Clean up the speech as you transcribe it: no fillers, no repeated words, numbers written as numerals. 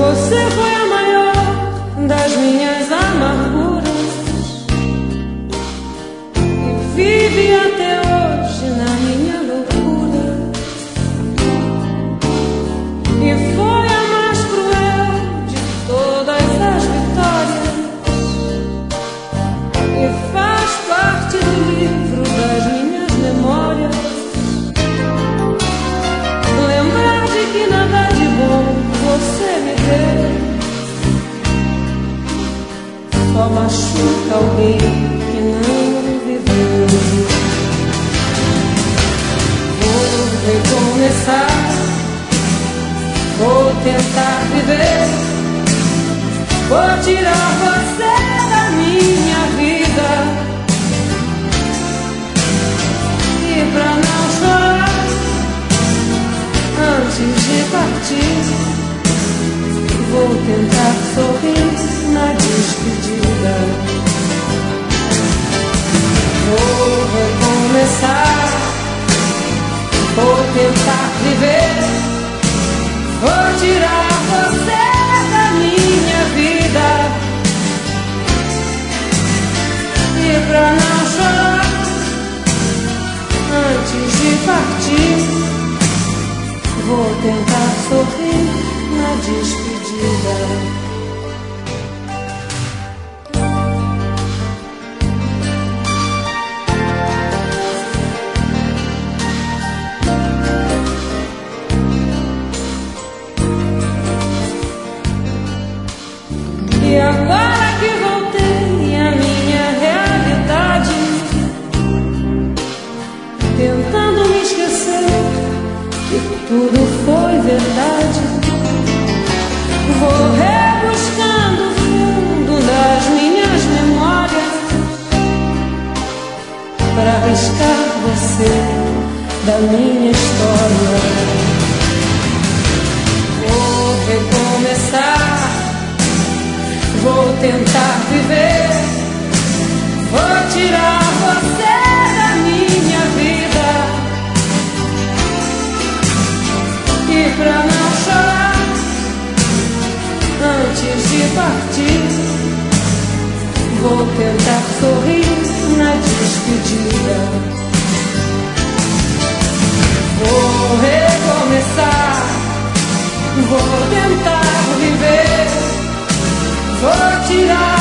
Você foi a maior das minhas amarguras e vive até hoje na minha loucura. E foi a mais cruel de todas as vitórias e faz parte do livro das minhas memórias. Lembrar de que nada de bom você me deu só machuca alguém que não viveu. Vou recomeçar, vou tentar viver, vou tirar você da minha vida. E pra não chorar antes de partir, vou tentar sorrir na despedida. Vou recomeçar, vou tentar viver, vou tirar você da minha vida. E pra não chorar antes de partir, vou tentar sorrir na despedida. E agora que voltei à minha realidade, tentando me esquecer que tudo foi verdade, vou rebuscando o fundo das minhas memórias para arriscar você da minha história. Vou recomeçar, vou tentar viver, vou tirar você da minha vida. E pra não chorar antes de partir, vou tentar sorrir na despedida. Vou recomeçar, vou tentar viver, vou tirar